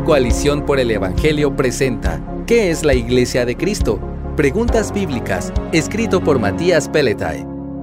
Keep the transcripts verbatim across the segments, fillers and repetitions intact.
Coalición por el Evangelio presenta ¿Qué es la Iglesia de Cristo? Preguntas bíblicas, escrito por Matías Pelletay.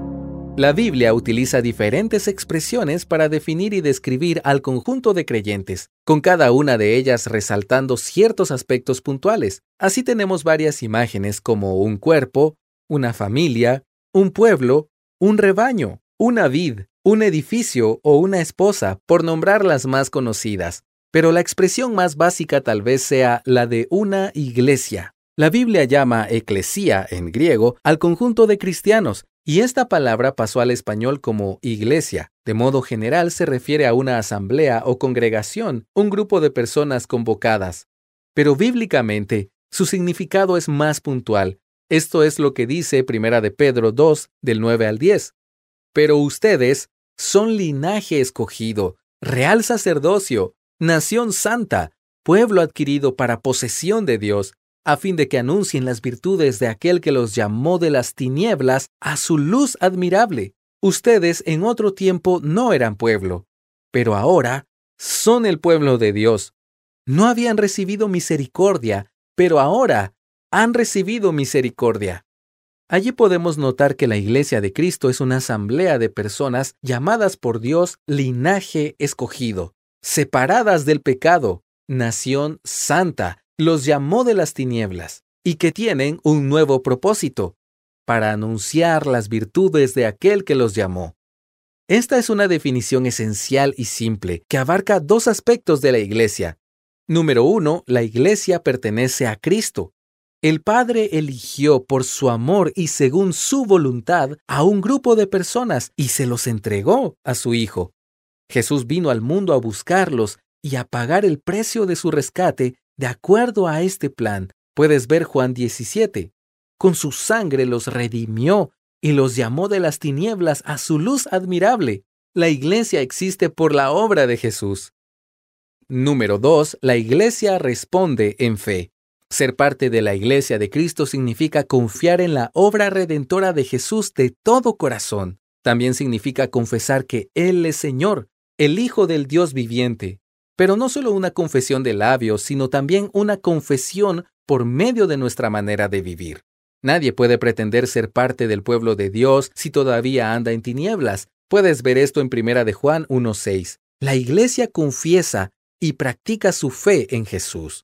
La Biblia utiliza diferentes expresiones para definir y describir al conjunto de creyentes, con cada una de ellas resaltando ciertos aspectos puntuales. Así tenemos varias imágenes como un cuerpo, una familia, un pueblo, un rebaño, una vid, un edificio o una esposa, por nombrar las más conocidas. Pero la expresión más básica tal vez sea la de una iglesia. La Biblia llama eclesía, en griego, al conjunto de cristianos, y esta palabra pasó al español como iglesia. De modo general se refiere a una asamblea o congregación, un grupo de personas convocadas. Pero bíblicamente, su significado es más puntual. Esto es lo que dice Primera de Pedro dos, del nueve al diez. Pero ustedes son linaje escogido, real sacerdocio, nación santa, pueblo adquirido para posesión de Dios, a fin de que anuncien las virtudes de aquel que los llamó de las tinieblas a su luz admirable. Ustedes en otro tiempo no eran pueblo, pero ahora son el pueblo de Dios. No habían recibido misericordia, pero ahora han recibido misericordia. Allí podemos notar que la Iglesia de Cristo es una asamblea de personas llamadas por Dios linaje escogido, separadas del pecado, nación santa, los llamó de las tinieblas, y que tienen un nuevo propósito, para anunciar las virtudes de aquel que los llamó. Esta es una definición esencial y simple, que abarca dos aspectos de la Iglesia. Número uno, la Iglesia pertenece a Cristo. El Padre eligió por su amor y según su voluntad a un grupo de personas y se los entregó a su Hijo. Jesús vino al mundo a buscarlos y a pagar el precio de su rescate de acuerdo a este plan. Puedes ver Juan diecisiete. Con su sangre los redimió y los llamó de las tinieblas a su luz admirable. La Iglesia existe por la obra de Jesús. Número dos. La Iglesia responde en fe. Ser parte de la Iglesia de Cristo significa confiar en la obra redentora de Jesús de todo corazón. También significa confesar que Él es Señor, el Hijo del Dios viviente. Pero no solo una confesión de labios, sino también una confesión por medio de nuestra manera de vivir. Nadie puede pretender ser parte del pueblo de Dios si todavía anda en tinieblas. Puedes ver esto en Primera de Juan uno seis. La Iglesia confiesa y practica su fe en Jesús.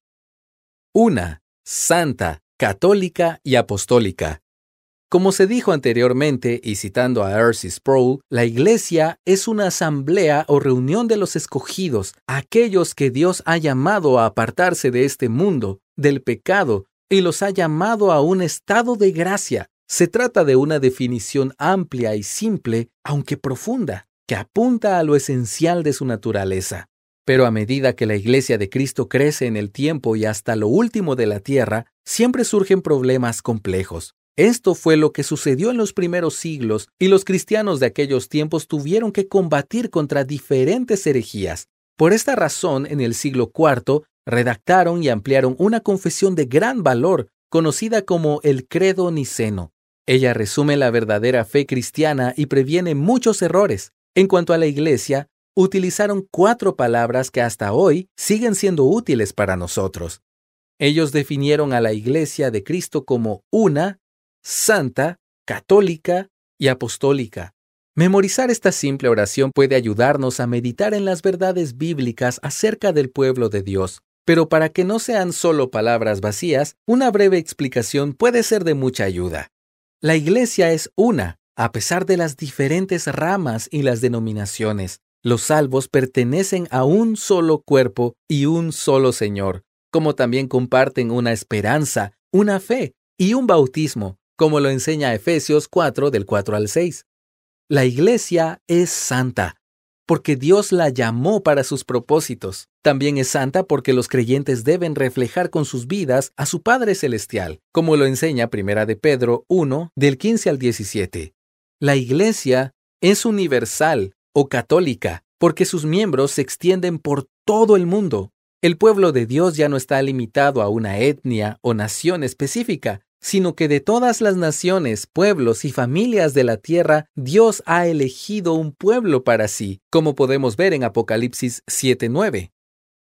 Una, santa, católica y apostólica. Como se dijo anteriormente, y citando a R C Sproul, la Iglesia es una asamblea o reunión de los escogidos, aquellos que Dios ha llamado a apartarse de este mundo, del pecado, y los ha llamado a un estado de gracia. Se trata de una definición amplia y simple, aunque profunda, que apunta a lo esencial de su naturaleza. Pero a medida que la Iglesia de Cristo crece en el tiempo y hasta lo último de la tierra, siempre surgen problemas complejos. Esto fue lo que sucedió en los primeros siglos y los cristianos de aquellos tiempos tuvieron que combatir contra diferentes herejías. Por esta razón, en el siglo cuarto, redactaron y ampliaron una confesión de gran valor, conocida como el Credo Niceno. Ella resume la verdadera fe cristiana y previene muchos errores. En cuanto a la Iglesia, utilizaron cuatro palabras que hasta hoy siguen siendo útiles para nosotros. Ellos definieron a la Iglesia de Cristo como una, santa, católica y apostólica. Memorizar esta simple oración puede ayudarnos a meditar en las verdades bíblicas acerca del pueblo de Dios. Pero para que no sean solo palabras vacías, una breve explicación puede ser de mucha ayuda. La Iglesia es una, a pesar de las diferentes ramas y las denominaciones. Los salvos pertenecen a un solo cuerpo y un solo Señor, como también comparten una esperanza, una fe y un bautismo, como lo enseña Efesios cuatro, del cuatro al seis. La Iglesia es santa, porque Dios la llamó para sus propósitos. También es santa porque los creyentes deben reflejar con sus vidas a su Padre Celestial, como lo enseña Primera de Pedro uno, del quince al diecisiete. La Iglesia es universal o católica, porque sus miembros se extienden por todo el mundo. El pueblo de Dios ya no está limitado a una etnia o nación específica, sino que de todas las naciones, pueblos y familias de la tierra, Dios ha elegido un pueblo para sí, como podemos ver en Apocalipsis siete nueve.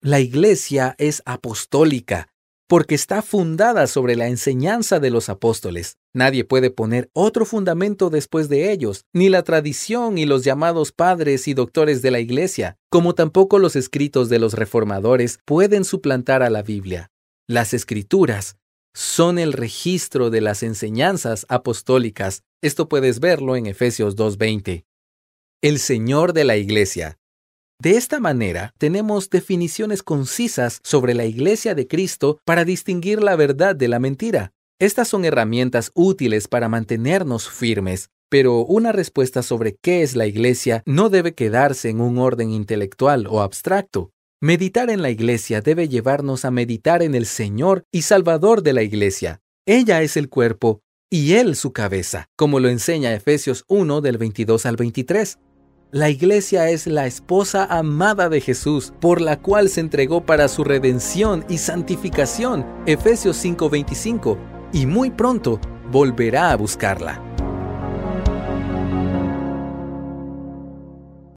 La iglesia es apostólica, porque está fundada sobre la enseñanza de los apóstoles. Nadie puede poner otro fundamento después de ellos, ni la tradición y los llamados padres y doctores de la iglesia, como tampoco los escritos de los reformadores pueden suplantar a la Biblia. Las Escrituras son el registro de las enseñanzas apostólicas. Esto puedes verlo en Efesios dos veinte. El Señor de la Iglesia. De esta manera, tenemos definiciones concisas sobre la Iglesia de Cristo para distinguir la verdad de la mentira. Estas son herramientas útiles para mantenernos firmes, pero una respuesta sobre qué es la Iglesia no debe quedarse en un orden intelectual o abstracto. Meditar en la Iglesia debe llevarnos a meditar en el Señor y Salvador de la Iglesia. Ella es el cuerpo y Él su cabeza, como lo enseña Efesios uno del veintidós al veintitrés. La Iglesia es la esposa amada de Jesús, por la cual se entregó para su redención y santificación, Efesios cinco veinticinco, y muy pronto volverá a buscarla.